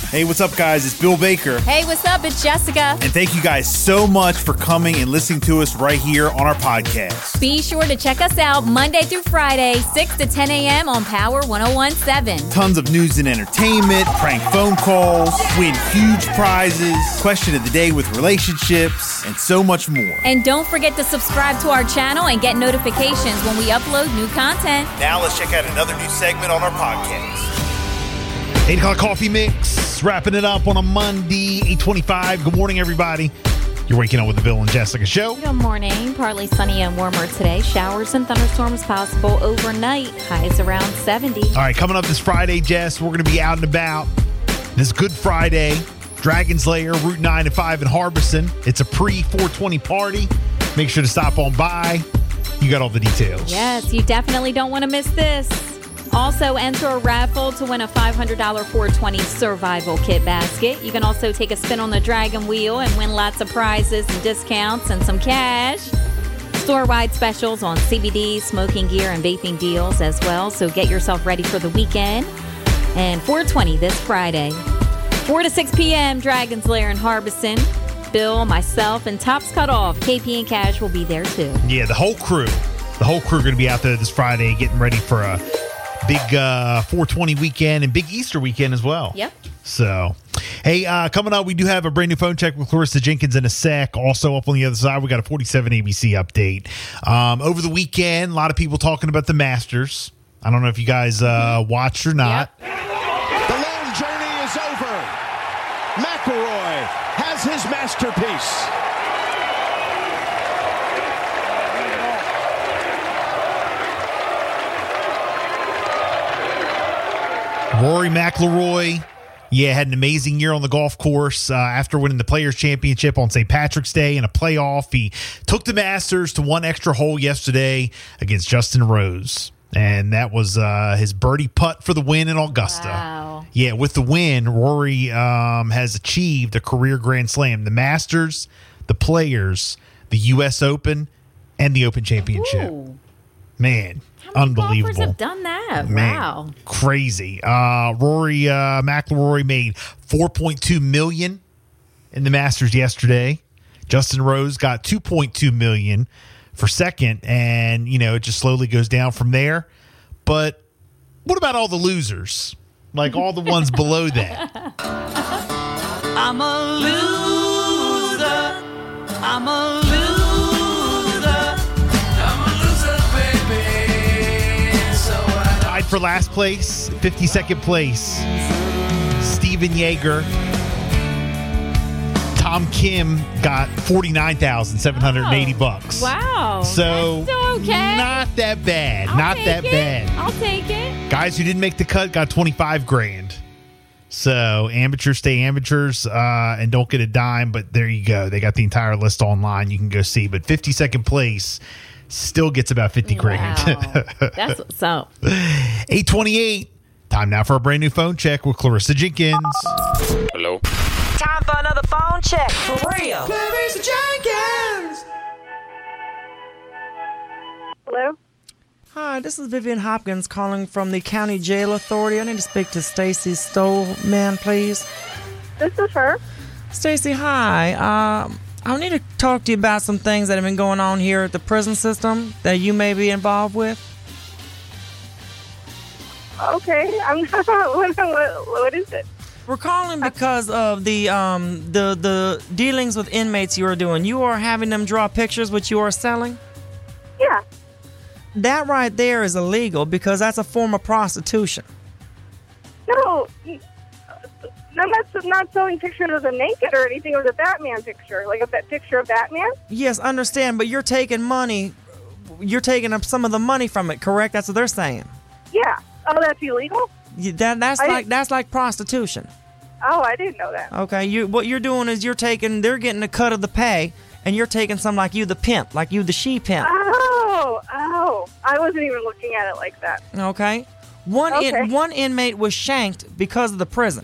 Hey, what's up, guys? It's Bill Baker. Hey, what's up? It's Jessica. And thank you guys so much for coming and listening to us right here on our podcast. Be sure to check us out Monday through Friday, 6 to 10 a.m. on Power 101.7. Tons of news and entertainment, prank phone calls, win huge prizes, question of the day with relationships, and so much more. And don't forget to subscribe to our channel and get notifications when we upload new content. Now let's check out another new segment on our podcast. 8 o'clock coffee mix, wrapping it up on a Monday, 8:25. Good morning, everybody. You're waking up with the Bill and Jessica show. Good morning. Partly sunny and warmer today. Showers and thunderstorms possible overnight. Highs around 70. All right, coming up this Friday, Jess, we're going to be out and about. This Good Friday, Dragon's Lair, Route 9 and 5 in Harbison. It's a pre-420 party. Make sure to stop on by. You got all the details. Yes, you definitely don't want to miss this. Also, enter a raffle to win a $500 420 survival kit basket. You can also take a spin on the Dragon Wheel and win lots of prizes and discounts and some cash. Store-wide specials on CBD, smoking gear, and vaping deals as well. So get yourself ready for the weekend. And 420 this Friday. 4 to 6 p.m., Dragon's Lair in Harbison. Bill, myself, and Tops Cut Off. KP and Cash will be there too. Yeah, the whole crew. The whole crew going to be out there this Friday getting ready for a big 420 weekend and big Easter weekend as well. Yep. So, hey, coming up, we do have a brand new phone check with Clarissa Jenkins in a sec. Also up on the other side, we got a 47 ABC update. Over the weekend, a lot of people talking about the Masters. I don't know if you guys watched or not. Yep. The long journey is over. McIlroy has his masterpiece. Rory McIlroy, had an amazing year on the golf course after winning the Players' Championship on St. Patrick's Day in a playoff. He took the Masters to one extra hole yesterday against Justin Rose, and that was his birdie putt for the win in Augusta. Wow. Yeah, with the win, Rory has achieved a career Grand Slam. The Masters, the Players, the U.S. Open, and the Open Championship. Ooh. Man, How many unbelievable. golfers have done that? Man, Wow. crazy. Rory McIlroy made $4.2 million in the Masters yesterday. Justin Rose got $2.2 million for second, and it just slowly goes down from there. But what about all the losers? Like all the ones below that. I'm a loser. I'm a loser. For last place, 52nd place, Steven Yeager. Tom Kim got $49,780. Wow. So that's still okay. Not that bad. Bad. I'll take it. Guys who didn't make the cut got $25,000. So amateurs stay amateurs and don't get a dime. But there you go. They got the entire list online. You can go see. But 52nd place still gets about $50,000. Wow. That's what's up. 8:28. Time now for a brand new phone check with Clarissa Jenkins. Hello. Time for another phone check. For real. Clarissa Jenkins. Hello? Hi, this is Vivian Hopkins calling from the County Jail Authority. I need to speak to Stacy Stolman, please. This is her. Stacy, hi. I need to talk to you about some things that have been going on here at the prison system that you may be involved with. Okay, I'm not. What is it? We're calling because of the dealings with inmates you are doing. You are having them draw pictures which you are selling? Yeah. That right there is illegal because that's a form of prostitution. No, I'm not selling pictures of them naked or anything. It was a Batman picture, like a picture of Batman. Yes, understand, but you're taking money. You're taking up some of the money from it, correct? That's what they're saying. Yeah. Oh, that's illegal? That's like prostitution. Oh, I didn't know that. Okay, what you're doing is they're getting a cut of the pay, and you're taking some like you the pimp, like you the she pimp. Oh, I wasn't even looking at it like that. Okay. One inmate was shanked because of the prison.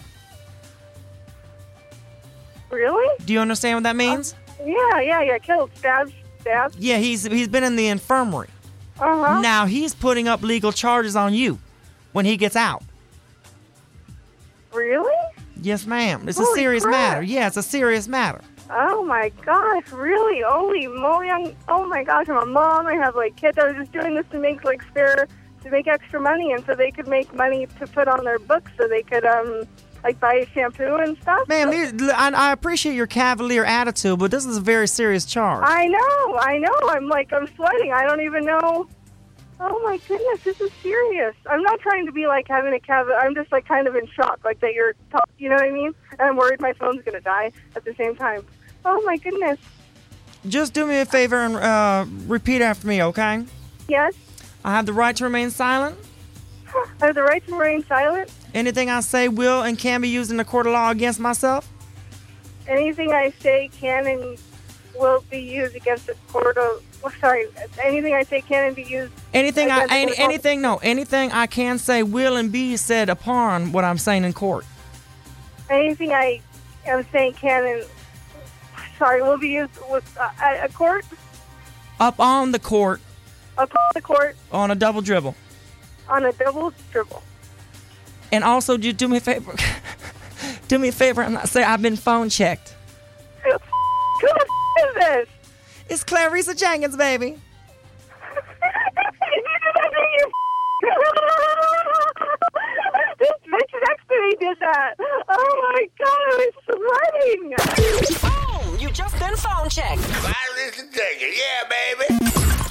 Really? Do you understand what that means? Yeah. Killed, stabbed. Yeah, he's been in the infirmary. Uh-huh. Now he's putting up legal charges on you when he gets out. Really? Yes, ma'am. It's a Holy serious crap. matter. Yeah, it's a serious matter. Oh my gosh, really? Holy moly! Oh my gosh, I'm a mom. I have like kids. I was just doing this to make like to make extra money, and so they could make money to put on their books, so they could like buy shampoo and stuff. Ma'am, I appreciate your cavalier attitude, but this is a very serious charge. I know. I'm sweating. I don't even know. Oh my goodness, this is serious. I'm not trying to be like having a cavalier. I'm just like kind of in shock, like that you're, you know what I mean? And I'm worried my phone's gonna die at the same time. Oh my goodness. Just do me a favor and repeat after me, okay? Yes. I have the right to remain silent. I have the right to remain silent. Anything I say will and can be used in the court of law against myself. Anything I say can and will be used against the court of. Sorry. Anything I say can and be used. Anything against the court of- anything I can say will and be said upon what I'm saying in court. Anything I am saying can and. Sorry, will be used with at a court. Up on the court Upon the court on a double dribble. on a double dribble. And also, do me a favor. Do me a favor and say I've been phone checked. Who the is this? It's Clarissa Jenkins, baby. This bitch next to me did that. Oh my god, I was sweating. Boom! You just been phone checked. Listen, take it. Yeah, baby.